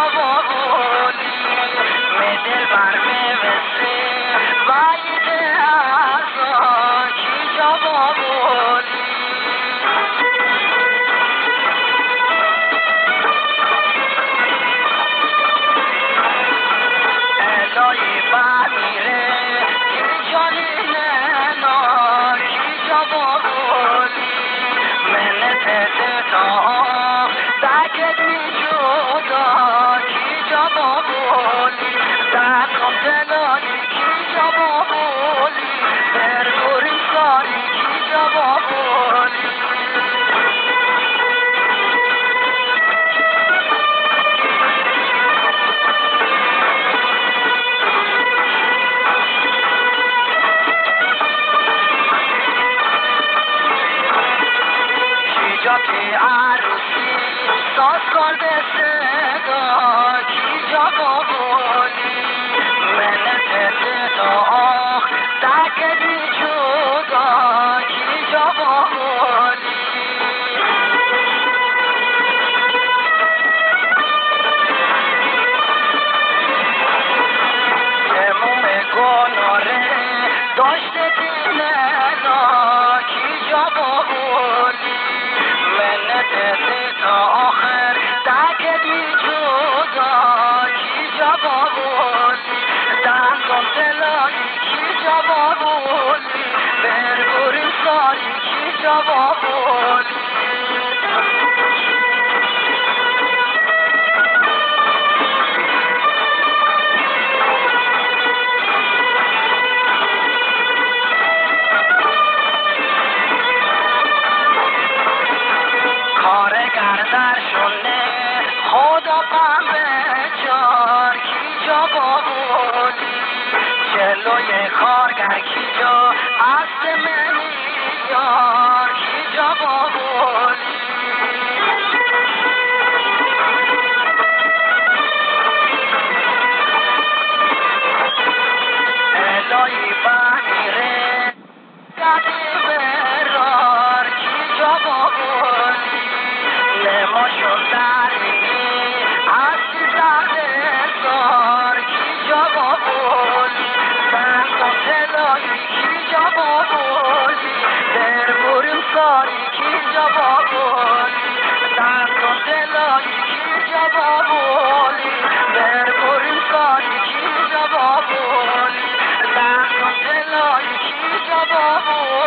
جوابولی مدل بر میوسته باید ازا کی جوابولی الهی بمیره کی جانی ننا کی جوابولی منت تا دکت می جودا کی جوابولی دکم دلایی کی جوابولی برگوریم ساری کی جوابولی جا که عروسی ساز کرده صدا کی جوابولی منت تا آخ دکت می جودا کی جوابولی تموم گناره داشته دیننا کی جوابولی منت تا آخر دکت می جودا کی جوابولی دندان دلایی کی جوابولی برگوریم ساری کی جوابولی کارگر در شونه خدا غم بچار کی جوابولی جلوی کارگر کی جا است منی یار کی جوابولی الهی بمیره گدی برار کی جوابولی نماشون درینی هستی درد سار کی جوابولی دندان تلایی کی جوابولی برگوریم ساری کی جوابولی دندان تلایی کی جوابولی برگوریم ساری کی جوابولی دندان تلایی کی جوابولی